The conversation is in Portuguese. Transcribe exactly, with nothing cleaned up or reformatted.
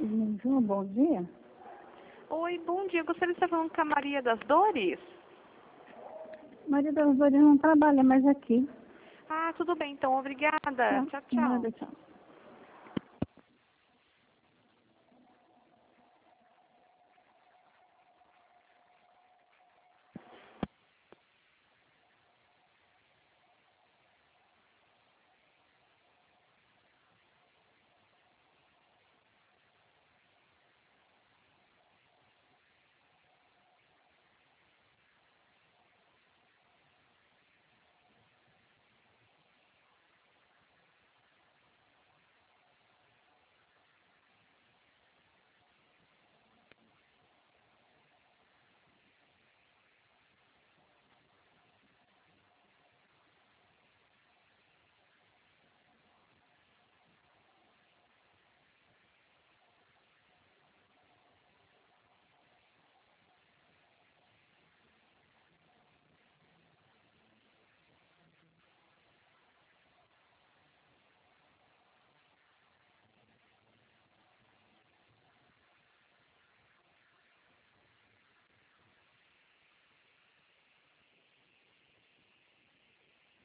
João, bom dia. Oi, bom dia. Eu gostaria de estar falando com a Maria das Dores. Maria das Dores não trabalha mais aqui. Ah, tudo bem, então. Obrigada. Tchau, tchau. Nada, tchau.